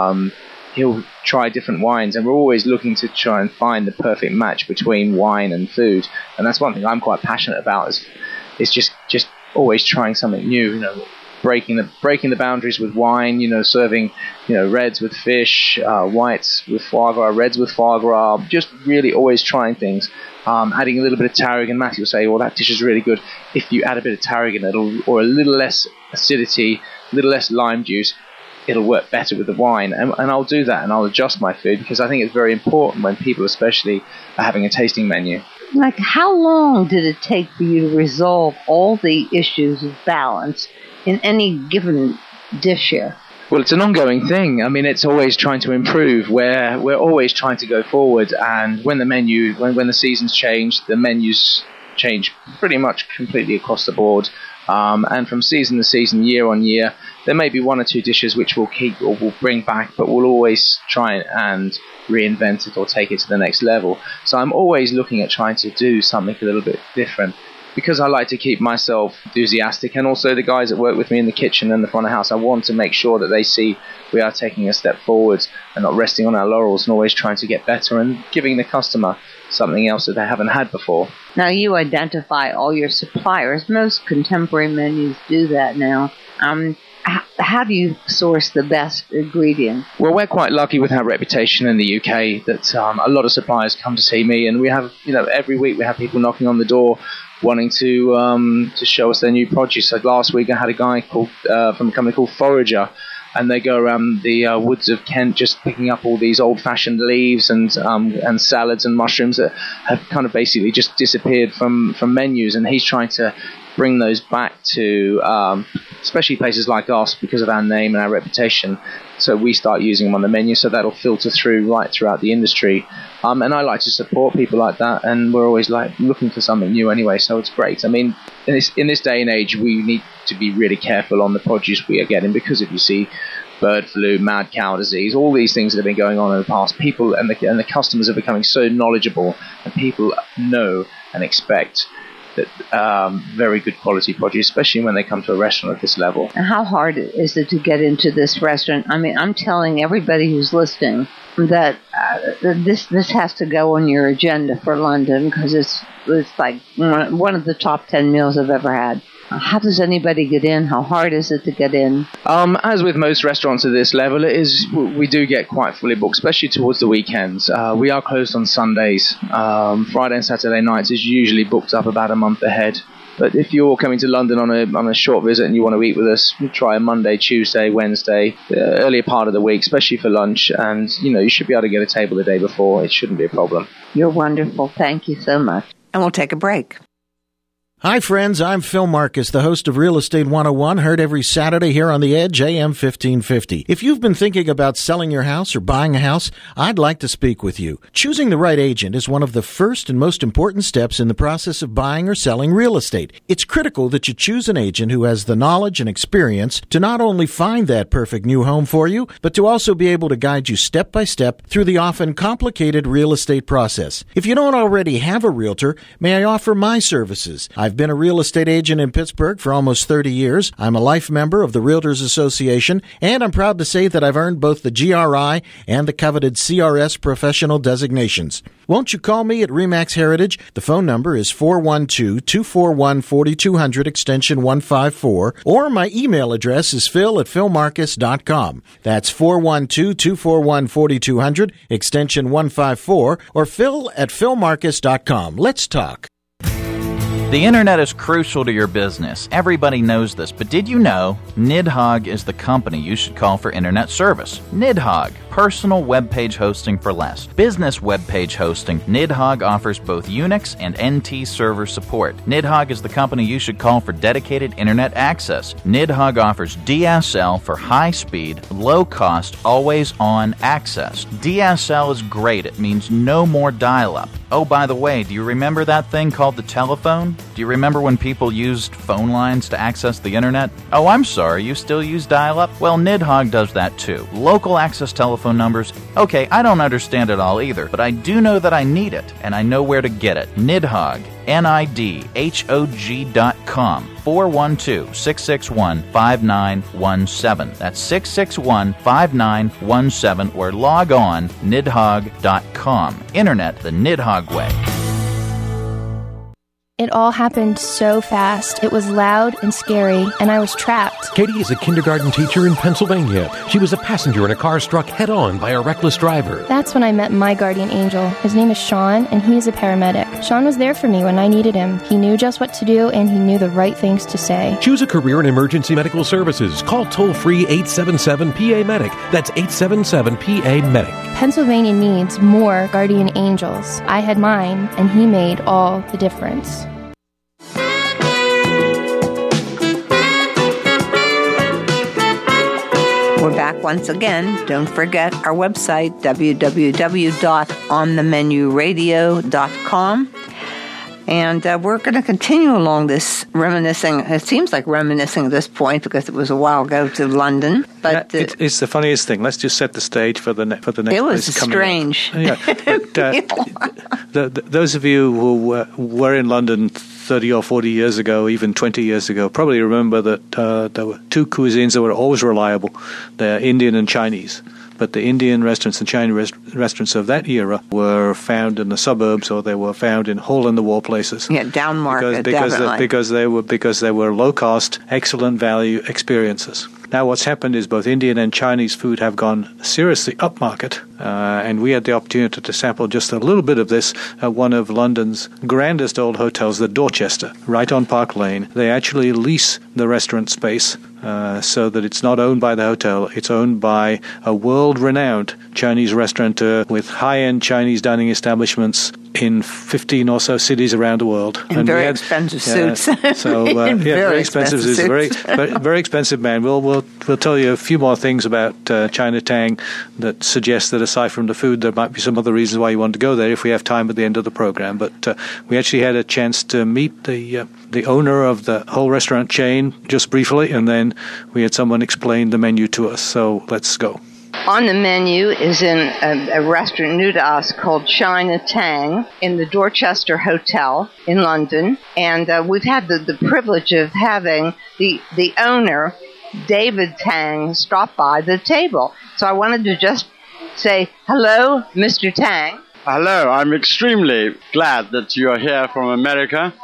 he'll try different wines. And we're always looking to try and find the perfect match between wine and food. And that's one thing I'm quite passionate about, is just always trying something new, breaking the boundaries with wine, serving, reds with fish, whites with foie gras, reds with foie gras, just really always trying things. Adding a little bit of tarragon. Matthew will say, well, that dish is really good if you add a bit of tarragon, or a little less acidity, a little less lime juice, it'll work better with the wine. And I'll do that, and I'll adjust my food, because I think it's very important when people especially are having a tasting menu. Like, how long did it take for you to resolve all the issues of balance in any given dish here? Well, it's an ongoing thing. I mean, it's always trying to improve. We're always trying to go forward, and when the seasons change, the menus change pretty much completely across the board. And from season to season, year on year, there may be one or two dishes which we'll keep or we'll bring back, but we'll always try and reinvent it or take it to the next level. So I'm always looking at trying to do something a little bit different, because I like to keep myself enthusiastic, and also the guys that work with me in the kitchen and the front of house. I want to make sure that they see we are taking a step forward and not resting on our laurels, and always trying to get better and giving the customer something else that they haven't had before. Now, you identify all your suppliers. Most contemporary menus do that now. How do you source the best ingredients? Well, we're quite lucky with our reputation in the UK that a lot of suppliers come to see me, and we have, every week we have people knocking on the door wanting to show us their new produce. Like last week, I had a guy from a company called Forager, and they go around the woods of Kent just picking up all these old-fashioned leaves and salads and mushrooms that have kind of basically just disappeared from menus, and he's trying to bring those back to especially places like us because of our name and our reputation. So we start using them on the menu, so that'll filter through right throughout the industry. And I like to support people like that, and we're always like looking for something new anyway, so it's great. I mean, in this day and age, we need to be really careful on the produce we are getting, because if you see bird flu, mad cow disease, all these things that have been going on in the past, people and the customers are becoming so knowledgeable, and people know and expect that very good quality produce, especially when they come to a restaurant at this level. And how hard is it to get into this restaurant? I mean, I'm telling everybody who's listening that this has to go on your agenda for London, because it's like one of the top 10 meals I've ever had. How does anybody get in? How hard is it to get in? As with most restaurants at this level, we do get quite fully booked, especially towards the weekends. We are closed on Sundays. Friday and Saturday nights is usually booked up about a month ahead. But if you're coming to London on a short visit and you want to eat with us, try a Monday, Tuesday, Wednesday, earlier part of the week, especially for lunch. And, you should be able to get a table the day before. It shouldn't be a problem. You're wonderful. Thank you so much. And we'll take a break. Hi, friends. I'm Phil Marcus, the host of Real Estate 101, heard every Saturday here on The Edge, AM 1550. If you've been thinking about selling your house or buying a house, I'd like to speak with you. Choosing the right agent is one of the first and most important steps in the process of buying or selling real estate. It's critical that you choose an agent who has the knowledge and experience to not only find that perfect new home for you, but to also be able to guide you step by step through the often complicated real estate process. If you don't already have a realtor, may I offer my services? I've been a real estate agent in Pittsburgh for almost 30 years. I'm a life member of the Realtors Association, and I'm proud to say that I've earned both the GRI and the coveted CRS professional designations. Won't you call me at RE/MAX Heritage? The phone number is 412-241-4200, extension 154, or my email address is phil@philmarcus.com. That's 412-241-4200, extension 154, or phil@philmarcus.com. Let's talk. The internet is crucial to your business. Everybody knows this, but did you know Nidhogg is the company you should call for internet service? Nidhogg, personal web page hosting for less. Business web page hosting. Nidhogg offers both Unix and NT server support. Nidhogg is the company you should call for dedicated internet access. Nidhogg offers DSL for high-speed, low-cost, always-on access. DSL is great. It means no more dial-up. Oh, by the way, do you remember that thing called the telephone? Do you remember when people used phone lines to access the internet? Oh, I'm sorry, you still use dial-up? Well, Nidhogg does that too. Local access telephone numbers. Okay, I don't understand it all either, but I do know that I need it, and I know where to get it. Nidhogg, NIDHOG.com, 412-661-5917. That's 661-5917, or log on nidhogg.com. Internet the Nidhogg way. It all happened so fast. It was loud and scary, and I was trapped. Katie is a kindergarten teacher in Pennsylvania. She was a passenger in a car struck head-on by a reckless driver. That's when I met my guardian angel. His name is Sean, and he's a paramedic. Sean was there for me when I needed him. He knew just what to do, and he knew the right things to say. Choose a career in emergency medical services. Call toll-free 877-PA-MEDIC. That's 877-PA-MEDIC. Pennsylvania needs more guardian angels. I had mine, and he made all the difference. We're back once again. Don't forget our website, www.onthemenuradio.com. And we're going to continue along this reminiscing. It seems like reminiscing at this point because it was a while ago to London. But it's the funniest thing. Let's just set the stage for the next. It was strange. Yeah, but, those of you who were in London 30 or 40 years ago, even 20 years ago, probably remember that there were two cuisines that were always reliable. They're Indian and Chinese. But the Indian restaurants and Chinese restaurants of that era were found in the suburbs, or they were found in hole-in-the-wall places. Yeah, down market, because they were low-cost, excellent value experiences. Now what's happened is both Indian and Chinese food have gone seriously upmarket, and we had the opportunity to sample just a little bit of this at one of London's grandest old hotels, the Dorchester, right on Park Lane. They actually lease the restaurant space so that it's not owned by the hotel. It's owned by a world-renowned Chinese restaurateur with high-end Chinese dining establishments in 15 or so cities around the world. And very expensive suits. Very expensive suits. Very expensive man. We'll tell you a few more things about China Tang that suggest that aside from the food, there might be some other reasons why you want to go there if we have time at the end of the program. But we actually had a chance to meet the owner of the whole restaurant chain just briefly, and then we had someone explain the menu to us. So let's go. On the menu is in a restaurant new to us called China Tang in the Dorchester Hotel in London. And we've had the privilege of having the owner, David Tang, stop by the table. So I wanted to just say, hello, Mr. Tang. Hello, I'm extremely glad that you are here from America.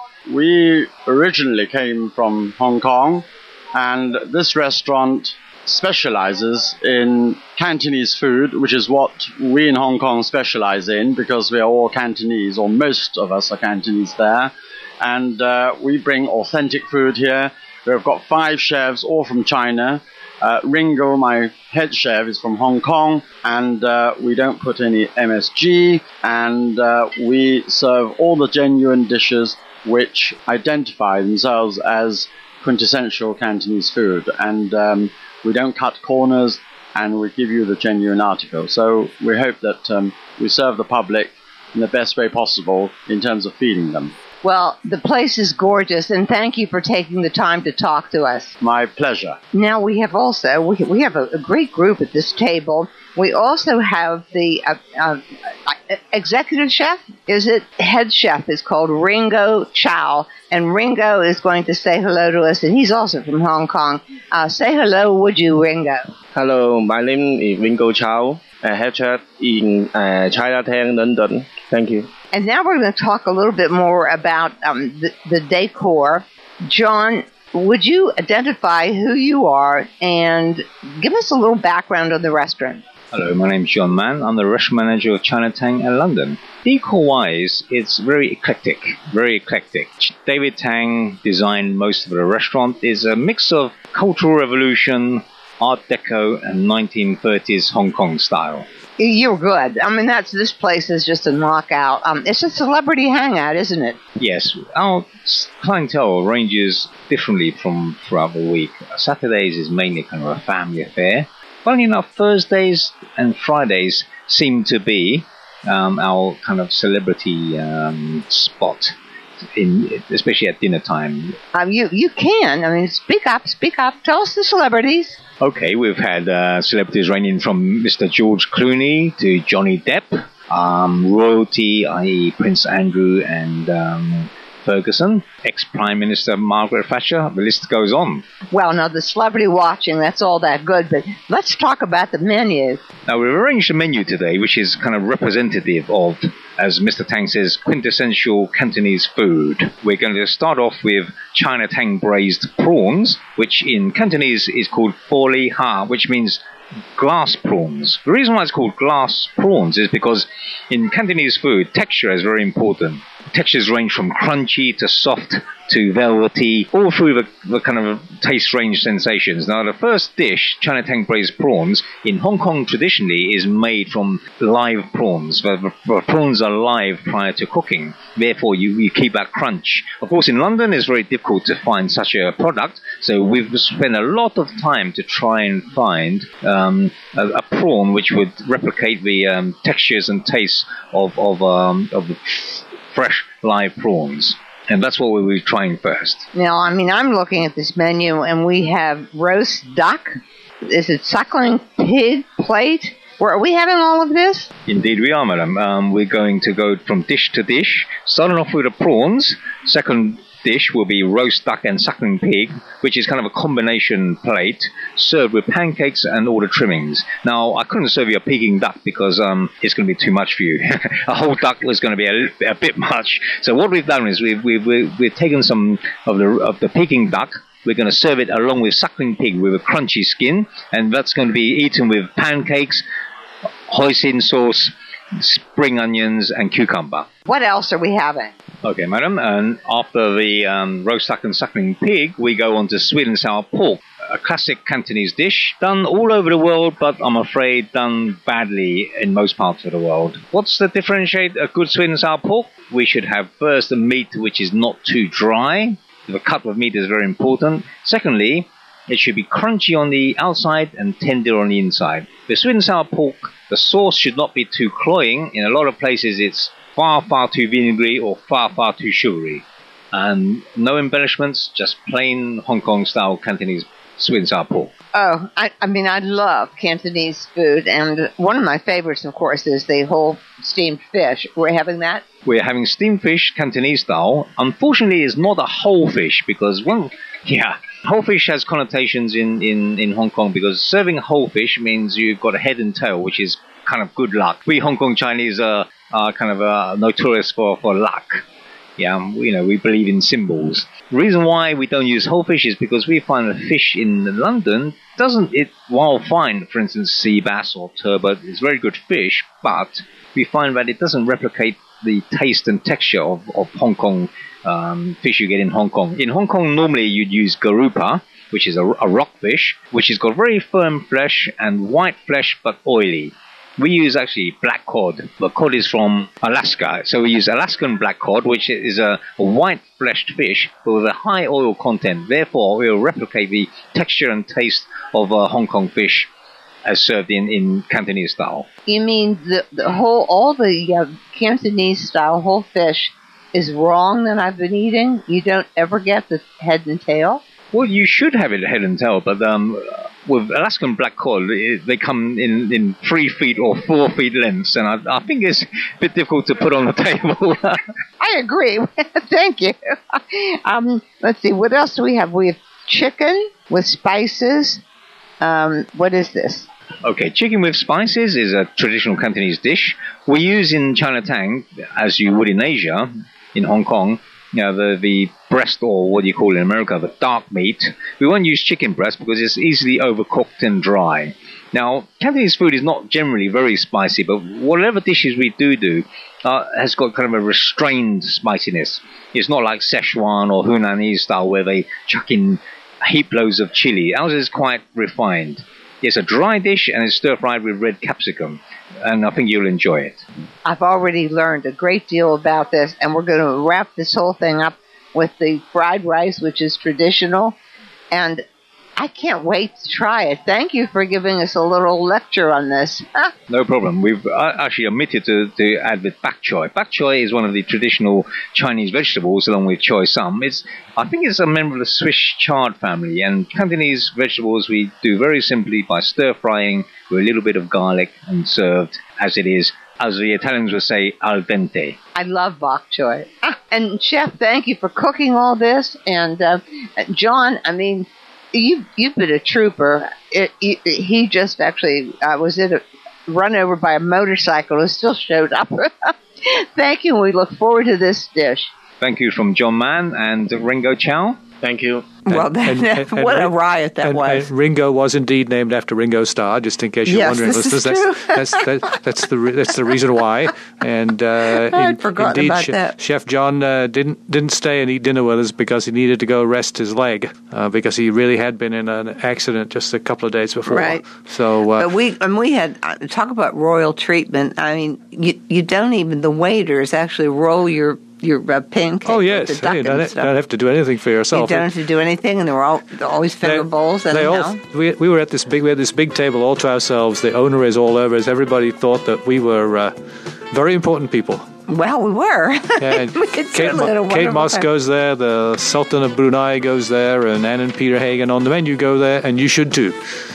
We originally came from Hong Kong, and this restaurant specializes in Cantonese food, which is what we in Hong Kong specialize in because we are all Cantonese, or most of us are Cantonese there. And we bring authentic food here. We've got 5 chefs, all from China. Ringo, my head chef, is from Hong Kong, and we don't put any MSG, and we serve all the genuine dishes which identify themselves as quintessential Cantonese food. And we don't cut corners, and we give you the genuine article. So we hope that we serve the public in the best way possible in terms of feeding them. Well, the place is gorgeous, and thank you for taking the time to talk to us. My pleasure. Now we have also, we have a great group at this table. We also have the executive chef, head chef is called Ringo Chow, and Ringo is going to say hello to us, and he's also from Hong Kong. Say hello, would you, Ringo? Hello, my name is Ringo Chow, head chef in China Tang, London. Thank you. And now we're going to talk a little bit more about the decor. John, would you identify who you are and give us a little background on the restaurant? Hello, my name is John Mann. I'm the restaurant manager of China Tang in London. Decor-wise, it's very eclectic, David Tang designed most of the restaurant. It's a mix of Cultural Revolution, Art Deco, and 1930s Hong Kong style. You're good. I mean, this place is just a knockout. It's a celebrity hangout, isn't it? Yes. Our clientele ranges differently from throughout the week. Saturdays is mainly kind of a family affair. Funny enough, Thursdays and Fridays seem to be our kind of celebrity spot, especially at dinner time. You can. I mean, speak up. Tell us the celebrities. Okay, we've had celebrities ranging from Mr. George Clooney to Johnny Depp, royalty, i.e. Prince Andrew and Ferguson, ex-Prime Minister Margaret Thatcher, the list goes on. Well, now the celebrity watching, that's all that good, but let's talk about the menu. Now, we've arranged a menu today which is kind of representative of, as Mr. Tang says, quintessential Cantonese food. We're going to start off with China Tang braised prawns, which in Cantonese is called Fo Li Ha, which means glass prawns. The reason why it's called glass prawns is because in Cantonese food, texture is very important. Textures range from crunchy to soft to velvety, all through the kind of taste range sensations. Now, the first dish, China Tang braised prawns, in Hong Kong traditionally is made from live prawns. The prawns are live prior to cooking. Therefore, you keep that crunch. Of course, in London, it's very difficult to find such a product, so we've spent a lot of time to try and find a prawn which would replicate the textures and tastes of the fresh live prawns. And that's what we'll be trying first. Now, I mean, I'm looking at this menu, and we have roast duck. Is it suckling pig plate? Are we having all of this? Indeed we are, madam. We're going to go from dish to dish, starting off with the prawns. Second dish will be roast duck and suckling pig, which is kind of a combination plate, served with pancakes and all the trimmings. Now, I couldn't serve you a Peking duck because it's going to be too much for you. A whole duck was going to be a bit much. So what we've done is we've taken some of the Peking duck, We're going to serve it along with suckling pig with a crunchy skin, and that's going to be eaten with pancakes, hoisin sauce, spring onions, and cucumber. What else are we having? Okay, madam, and after the roast duck and suckling pig, we go on to sweet and sour pork, a classic Cantonese dish, done all over the world, but I'm afraid done badly in most parts of the world. What's the differentiate a good sweet and sour pork? We should have first a meat which is not too dry. The cut of meat is very important. Secondly, it should be crunchy on the outside and tender on the inside. The sweet and sour pork, the sauce should not be too cloying. In a lot of places it's far too vinegary or far too sugary. And no embellishments, just plain Hong Kong style Cantonese sweet and sour pork. Oh, I mean, I love Cantonese food, and one of my favorites, of course, is the whole steamed fish. We're having that? We're having steamed fish, Cantonese style. Unfortunately, it's not a whole fish, because whole fish has connotations in Hong Kong, because serving whole fish means you've got a head and tail, which is kind of good luck. We Hong Kong Chinese are kind of notorious for luck. Yeah, we believe in symbols. The reason why we don't use whole fish is because we find the fish in London while fine, for instance, sea bass or turbot, is very good fish, but we find that it doesn't replicate the taste and texture of Hong Kong fish you get in Hong Kong. In Hong Kong, normally you'd use garupa, which is a rock fish, which has got very firm flesh and white flesh but oily. We use actually black cod. The cod is from Alaska, so we use Alaskan black cod, which is a white-fleshed fish but with a high oil content. Therefore, we will replicate the texture and taste of Hong Kong fish as served in Cantonese style. You mean all the Cantonese style whole fish is wrong that I've been eating? You don't ever get the head and tail? Well, you should have it head and tail, but with Alaskan black cod, they come in 3 feet or 4 feet lengths, and I think it's a bit difficult to put on the table. I agree. Thank you. Let's see, what else do we have? We have chicken with spices. What is this? Okay, chicken with spices is a traditional Cantonese dish. We use in Chinatown, as you would in Asia, in Hong Kong, the breast, or what do you call it in America, the dark meat. We won't use chicken breast because it's easily overcooked and dry. Now, Cantonese food is not generally very spicy, but whatever dishes we do has got kind of a restrained spiciness. It's not like Szechuan or Hunanese style where they chuck in heap loads of chili. Ours is quite refined. It's a dry dish and it's stir-fried with red capsicum, and I think you'll enjoy it. I've already learned a great deal about this, and we're going to wrap this whole thing up with the fried rice, which is traditional, and I can't wait to try it. Thank you for giving us a little lecture on this. No problem. We've actually omitted to add with bak choy. Bak choy is one of the traditional Chinese vegetables, along with choy sum. I think it's a member of the Swiss chard family, and Cantonese vegetables we do very simply by stir-frying with a little bit of garlic and served as it is, as the Italians would say, al dente. I love bok choy. And Chef, thank you for cooking all this. And John, I mean, you've been a trooper. He just actually was run over by a motorcycle who still showed up. Thank you. We look forward to this dish. Thank you from John Mann and Ringo Chow. Thank you. Well, what a riot that was. And Ringo was indeed named after Ringo Starr, just in case you're wondering, listeners. That's the reason why. And I'd forgotten about that. Chef John didn't stay and eat dinner with us because he needed to go rest his leg because he really had been in an accident just a couple of days before. Right. So, but we had talk about royal treatment. I mean, you don't even, the waiters actually roll your pancake. Oh yes, you don't have to do anything for yourself. You don't have to do anything, and there were always finger bowls. We were at this big table all to ourselves. The owner is all over us. Everybody thought that we were very important people. Well, we were. Yeah, Kate Moss goes there. The Sultan of Brunei goes there, and Anne and Peter Hagen on the menu go there, and you should too.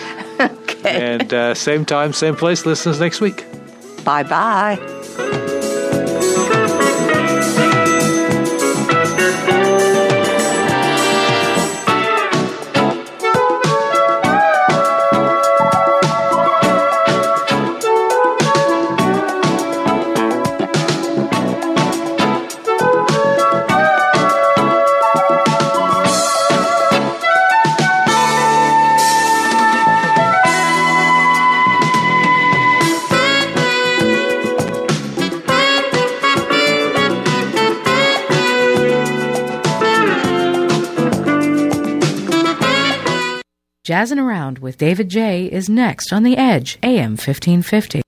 Okay. And same time, same place. Listeners next week. Bye-bye. Jazzin' Around with David J. is next on The Edge, AM 1550.